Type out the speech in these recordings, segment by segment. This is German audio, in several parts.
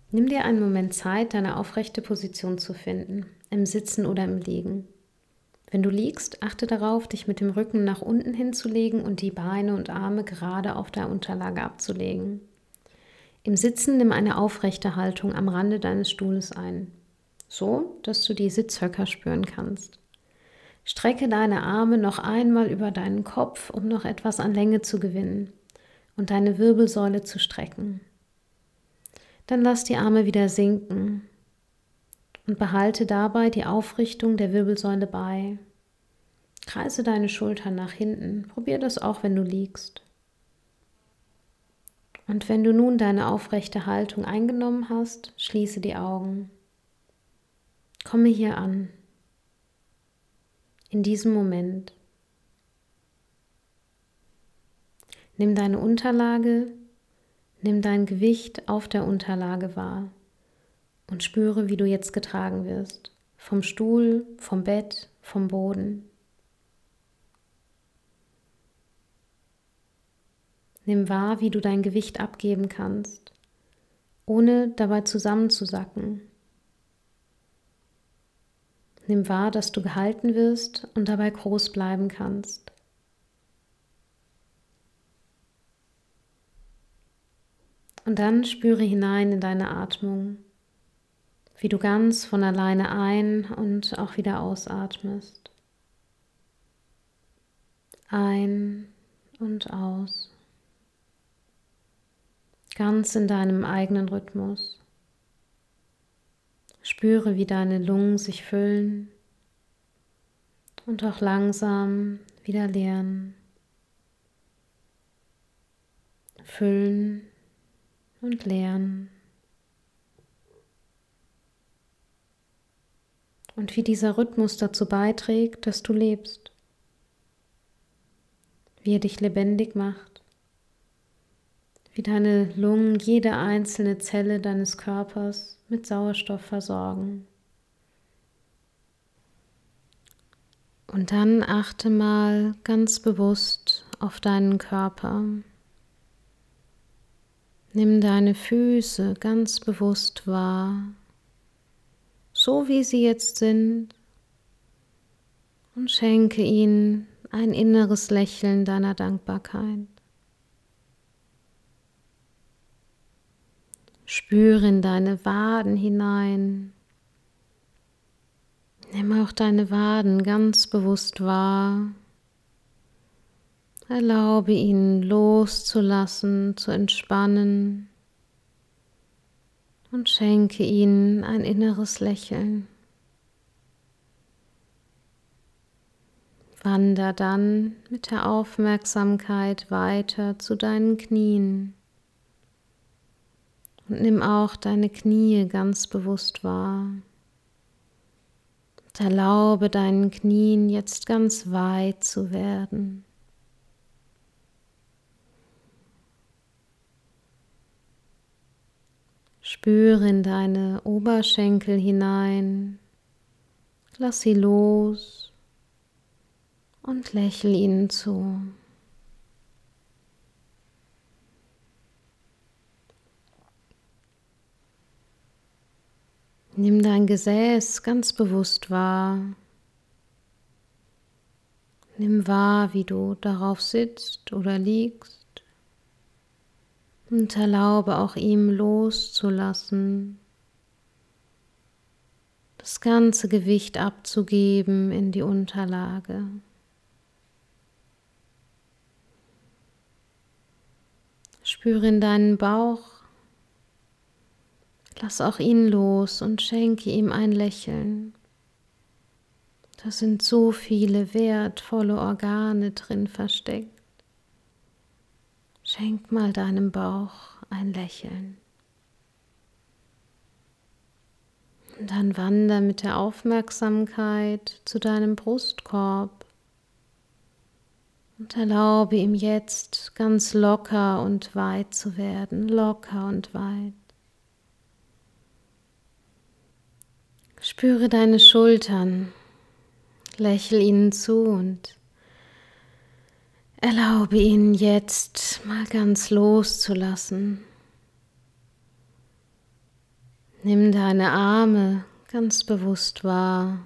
Nimm dir einen Moment Zeit, deine aufrechte Position zu finden, im Sitzen oder im Liegen. Wenn du liegst, achte darauf, dich mit dem Rücken nach unten hinzulegen und die Beine und Arme gerade auf der Unterlage abzulegen. Im Sitzen nimm eine aufrechte Haltung am Rande deines Stuhles ein, so dass du die Sitzhöcker spüren kannst. Strecke deine Arme noch einmal über deinen Kopf, um noch etwas an Länge zu gewinnen und deine Wirbelsäule zu strecken. Dann lass die Arme wieder sinken und behalte dabei die Aufrichtung der Wirbelsäule bei. Kreise deine Schultern nach hinten. Probier das auch, wenn du liegst. Und wenn du nun deine aufrechte Haltung eingenommen hast, schließe die Augen. Komme hier an, in diesem Moment. Nimm deine Unterlage, nimm dein Gewicht auf der Unterlage wahr und spüre, wie du jetzt getragen wirst. Vom Stuhl, vom Bett, vom Boden. Nimm wahr, wie du dein Gewicht abgeben kannst, ohne dabei zusammenzusacken. Nimm wahr, dass du gehalten wirst und dabei groß bleiben kannst. Und dann spüre hinein in deine Atmung, wie du ganz von alleine ein- und auch wieder ausatmest. Ein und aus. Ganz in deinem eigenen Rhythmus. Spüre, wie deine Lungen sich füllen und auch langsam wieder leeren. Füllen und leeren. Und wie dieser Rhythmus dazu beiträgt, dass du lebst. Wie er dich lebendig macht. Wie deine Lungen jede einzelne Zelle deines Körpers mit Sauerstoff versorgen. Und dann achte mal ganz bewusst auf deinen Körper. Nimm deine Füße ganz bewusst wahr, so wie sie jetzt sind, und schenke ihnen ein inneres Lächeln deiner Dankbarkeit. Spüre in deine Waden hinein. Nimm auch deine Waden ganz bewusst wahr. Erlaube ihnen loszulassen, zu entspannen und schenke ihnen ein inneres Lächeln. Wander dann mit der Aufmerksamkeit weiter zu deinen Knien und nimm auch deine Knie ganz bewusst wahr. Und erlaube deinen Knien jetzt ganz weit zu werden. Spüre in deine Oberschenkel hinein, lass sie los und lächel ihnen zu. Nimm dein Gesäß ganz bewusst wahr. Nimm wahr, wie du darauf sitzt oder liegst. Und erlaube auch ihm loszulassen, das ganze Gewicht abzugeben in die Unterlage. Spüre in deinen Bauch, lass auch ihn los und schenke ihm ein Lächeln. Da sind so viele wertvolle Organe drin versteckt. Schenk mal deinem Bauch ein Lächeln. Und dann wander mit der Aufmerksamkeit zu deinem Brustkorb und erlaube ihm jetzt ganz locker und weit zu werden, locker und weit. Spüre deine Schultern, lächel ihnen zu und erlaube ihnen jetzt mal ganz loszulassen. Nimm deine Arme ganz bewusst wahr.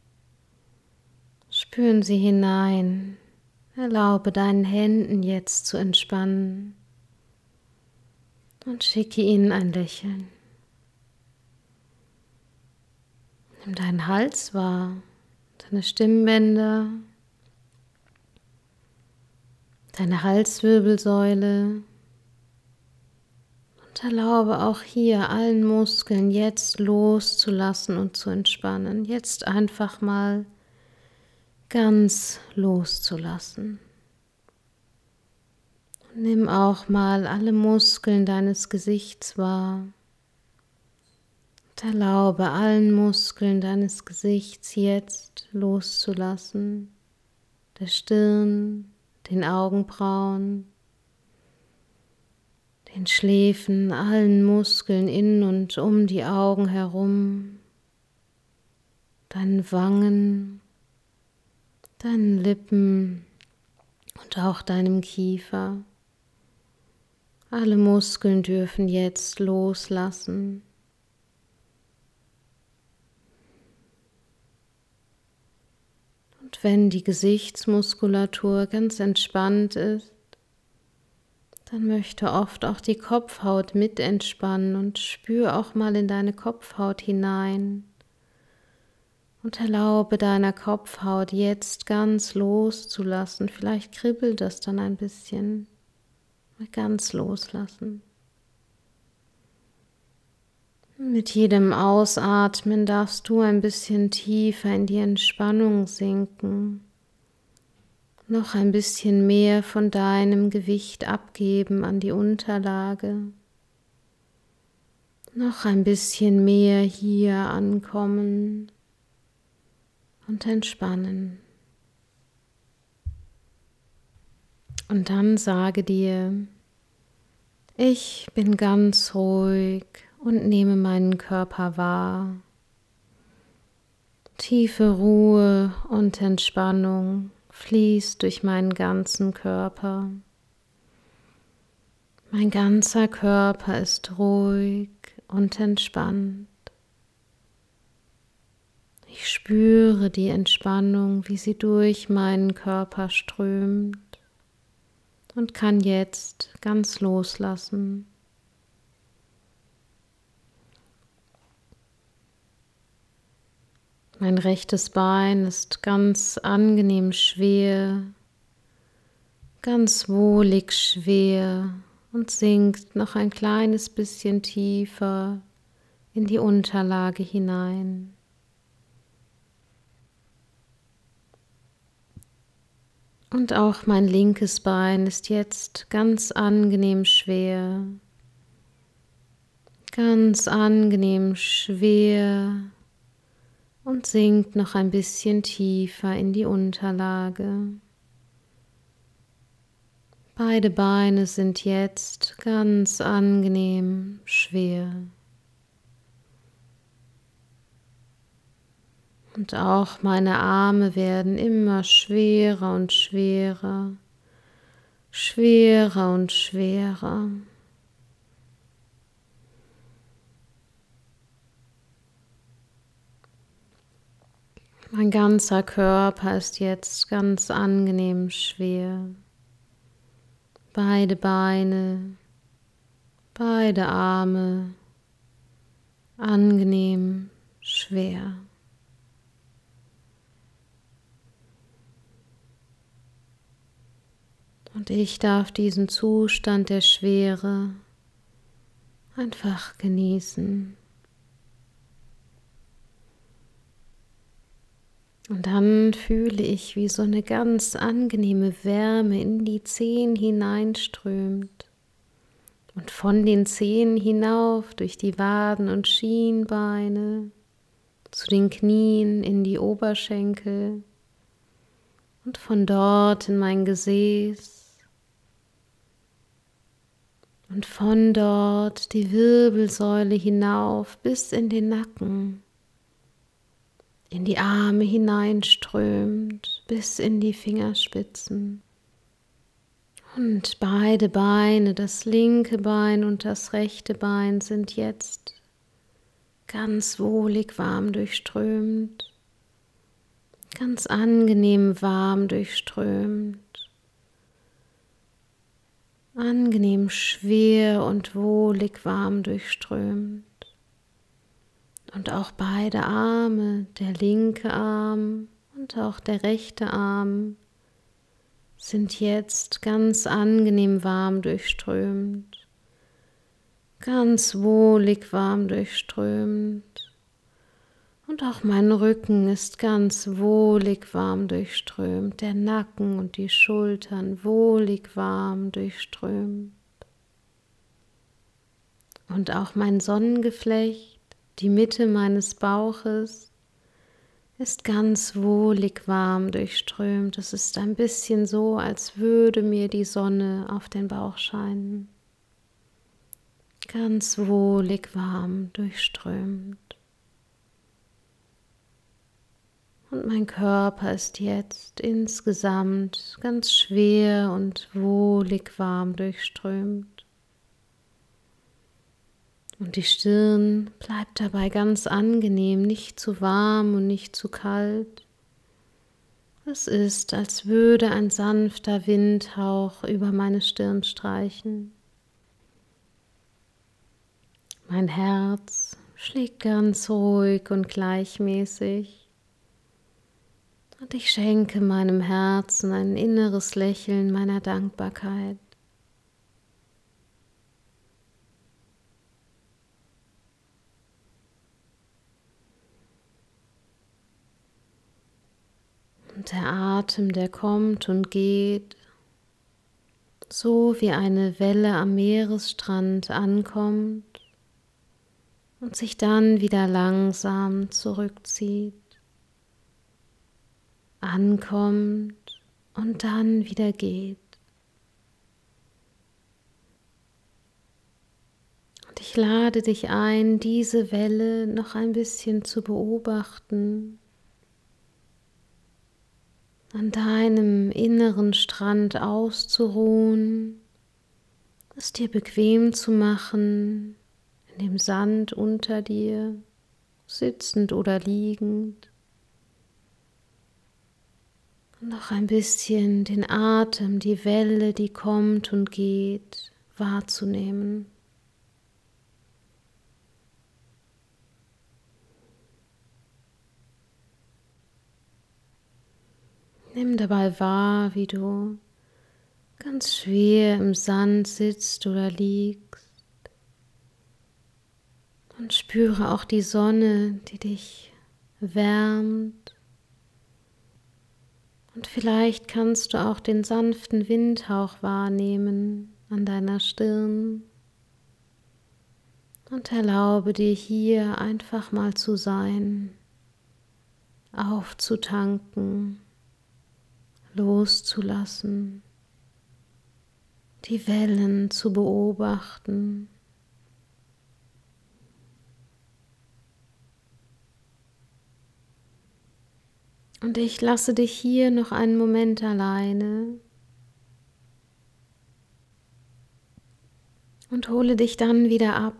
Spüren sie hinein. Erlaube deinen Händen jetzt zu entspannen und schicke ihnen ein Lächeln. Nimm deinen Hals wahr, deine Stimmbänder, deine Halswirbelsäule und erlaube auch hier allen Muskeln jetzt loszulassen und zu entspannen. Jetzt einfach mal ganz loszulassen. Nimm auch mal alle Muskeln deines Gesichts wahr und erlaube allen Muskeln deines Gesichts jetzt loszulassen. Der Stirn, den Augenbrauen, den Schläfen, allen Muskeln in und um die Augen herum, deinen Wangen, deinen Lippen und auch deinem Kiefer. Alle Muskeln dürfen jetzt loslassen. Und wenn die Gesichtsmuskulatur ganz entspannt ist, dann möchte oft auch die Kopfhaut mit entspannen und spür auch mal in deine Kopfhaut hinein und erlaube deiner Kopfhaut jetzt ganz loszulassen. Vielleicht kribbelt das dann ein bisschen. Mal ganz loslassen. Mit jedem Ausatmen darfst du ein bisschen tiefer in die Entspannung sinken. Noch ein bisschen mehr von deinem Gewicht abgeben an die Unterlage. Noch ein bisschen mehr hier ankommen und entspannen. Und dann sage dir: Ich bin ganz ruhig und nehme meinen Körper wahr. Tiefe Ruhe und Entspannung fließt durch meinen ganzen Körper. Mein ganzer Körper ist ruhig und entspannt. Ich spüre die Entspannung, wie sie durch meinen Körper strömt. Und kann jetzt ganz loslassen. Mein rechtes Bein ist ganz angenehm schwer, ganz wohlig schwer und sinkt noch ein kleines bisschen tiefer in die Unterlage hinein. Und auch mein linkes Bein ist jetzt ganz angenehm schwer, ganz angenehm schwer und sinkt noch ein bisschen tiefer in die Unterlage. Beide Beine sind jetzt ganz angenehm schwer. Und auch meine Arme werden immer schwerer und schwerer, schwerer und schwerer. Mein ganzer Körper ist jetzt ganz angenehm schwer. Beide Beine, beide Arme, angenehm schwer. Und ich darf diesen Zustand der Schwere einfach genießen. Und dann fühle ich, wie so eine ganz angenehme Wärme in die Zehen hineinströmt und von den Zehen hinauf durch die Waden und Schienbeine zu den Knien in die Oberschenkel und von dort in mein Gesäß. Und von dort die Wirbelsäule hinauf bis in den Nacken, in die Arme hineinströmt, bis in die Fingerspitzen. Und beide Beine, das linke Bein und das rechte Bein, sind jetzt ganz wohlig warm durchströmt, ganz angenehm warm durchströmt, angenehm schwer und wohlig warm durchströmt. Und auch beide Arme, der linke Arm und auch der rechte Arm, sind jetzt ganz angenehm warm durchströmt, ganz wohlig warm durchströmt. Und auch mein Rücken ist ganz wohlig warm durchströmt, der Nacken und die Schultern wohlig warm durchströmt. Und auch mein Sonnengeflecht, die Mitte meines Bauches, ist ganz wohlig warm durchströmt. Es ist ein bisschen so, als würde mir die Sonne auf den Bauch scheinen. Ganz wohlig warm durchströmt. Und mein Körper ist jetzt insgesamt ganz schwer und wohlig warm durchströmt. Und die Stirn bleibt dabei ganz angenehm, nicht zu warm und nicht zu kalt. Es ist, als würde ein sanfter Windhauch über meine Stirn streichen. Mein Herz schlägt ganz ruhig und gleichmäßig. Und ich schenke meinem Herzen ein inneres Lächeln meiner Dankbarkeit. Und der Atem, der kommt und geht, so wie eine Welle am Meeresstrand ankommt und sich dann wieder langsam zurückzieht, ankommt und dann wieder geht. Und ich lade dich ein, diese Welle noch ein bisschen zu beobachten, an deinem inneren Strand auszuruhen, es dir bequem zu machen, in dem Sand unter dir, sitzend oder liegend. Und noch ein bisschen den Atem, die Welle, die kommt und geht, wahrzunehmen. Nimm dabei wahr, wie du ganz schwer im Sand sitzt oder liegst. Und spüre auch die Sonne, die dich wärmt. Und vielleicht kannst du auch den sanften Windhauch wahrnehmen an deiner Stirn. Und erlaube dir hier einfach mal zu sein, aufzutanken, loszulassen, die Wellen zu beobachten. Und ich lasse dich hier noch einen Moment alleine und hole dich dann wieder ab.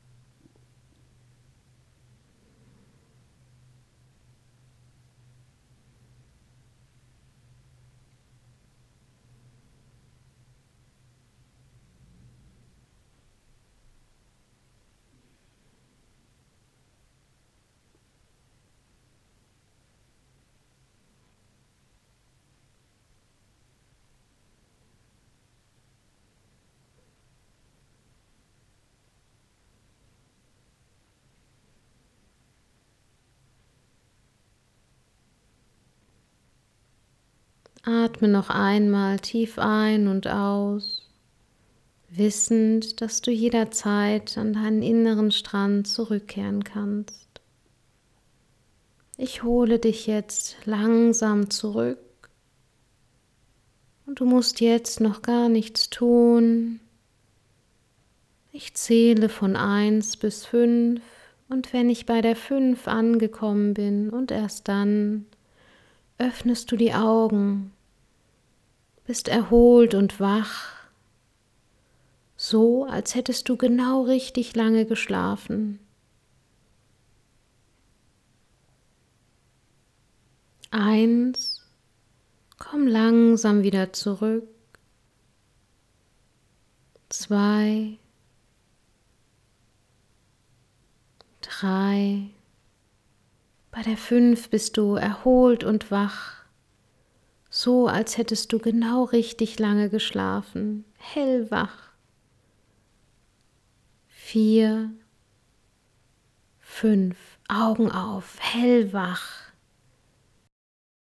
Atme noch einmal tief ein und aus, wissend, dass du jederzeit an deinen inneren Strand zurückkehren kannst. Ich hole dich jetzt langsam zurück und du musst jetzt noch gar nichts tun. Ich zähle von 1 bis 5 und wenn ich bei der 5 angekommen bin und erst dann öffnest du die Augen, bist erholt und wach, so als hättest du genau richtig lange geschlafen. 1, komm langsam wieder zurück. 2, 3, bei der 5 bist du erholt und wach, so als hättest du genau richtig lange geschlafen, hellwach. 4, 5, Augen auf, hellwach.